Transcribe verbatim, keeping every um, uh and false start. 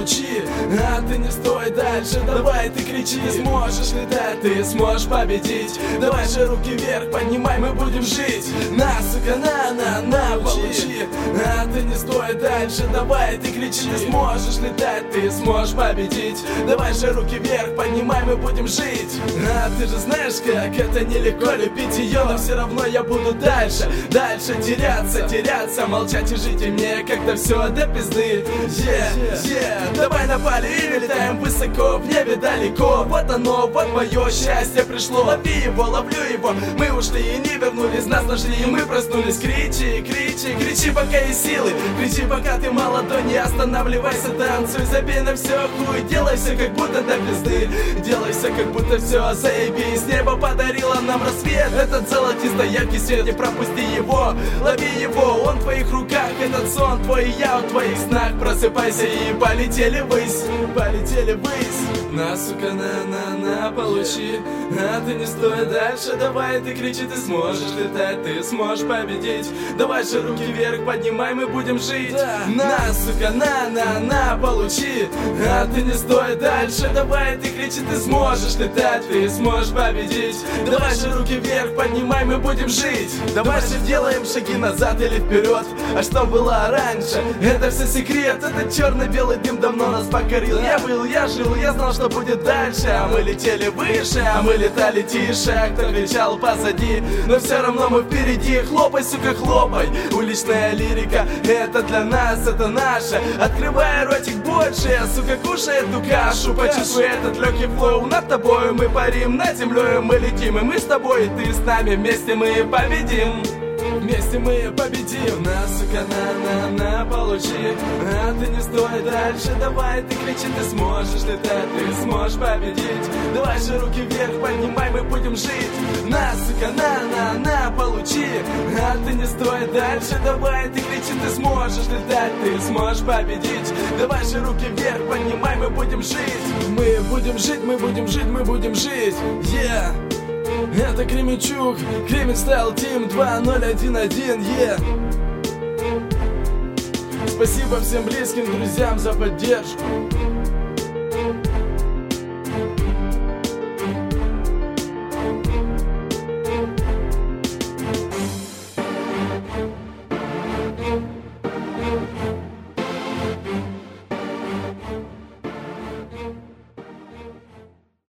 получи. А ты не стой дальше, давай ты кричи. Сможешь летать, ты сможешь победить. Давай же руки вверх, поднимай, мы будем жить. На, сука, на, на, на, получи. А ты не стой дальше, давай ты кричи. Сможешь летать, ты сможешь победить. Давай же руки вверх, поднимай, мы будем жить. А ты же знаешь, как это нелегко любить ее. Но все равно я буду дальше, дальше теряться, теряться, молчать и жить. И мне как-то все до пизды. Yeah, yeah. Давай на Бали и летаем высоко, в небе далеко. Вот оно, вот мое счастье пришло. Лови его, ловлю его. Мы ушли и не вернулись, нас нашли и мы проснулись. Кричи, кричи, кричи, пока есть силы. Кричи, пока ты молодой, не останавливайся, танцуй. Забей на все хуй, делай все как будто до пизды. Делай все как будто все заебись. Небо подарило нам рассвет, этот золотисто яркий свет. Не пропусти его, лови его, он в твоих руках. Этот сон твой, я в твоих снах. Просыпайся и полетели ввысь, полетели ввысь. На, сука, на, на, на, получи. А ты не стой дальше, давай ты кричи. Ты сможешь летать, ты сможешь победить. Давай же руки вверх, поднимай, мы будем жить. На, сука, на, на, на, получи. А ты не стой дальше, давай ты кричи. Ты сможешь летать, ты сможешь победить. Давай же руки вверх, поднимай, мы будем жить. Давай же делаем шаги назад или вперед. А что было раньше, это все секрет. Этот черно-белый дым давно нас покорил. Я был, я жил, я знал, что будет дальше. А мы летели выше, а мы летали тише. А кто кричал позади, но все равно мы впереди. Хлопай, сука, хлопай. Уличная лирика, это для нас, это наше. Открывай ротик больше, сука, кушай эту кашу. Почувствуй этот легкий флоу. Над тобой мы парим, над землей мы летим. И мы с тобой, и ты с нами, вместе мы победим. Вместе мы победим. На, сука, на, на, на, получи. А ты не стой дальше, давай ты кричи. Ты сможешь летать, ты сможешь победить. Давай же руки вверх, поднимай, мы будем жить. На, сука, на, на, на, получи. А ты не стой дальше, давай ты кричи. Ты сможешь летать, ты сможешь победить. Давай же руки вверх, поднимай, мы будем жить. Мы будем жить, мы будем жить, мы будем жить. Yeah. Это Кременчук, Кремень Стайл Тим два ноль один один, е. Спасибо всем близким друзьям за поддержку.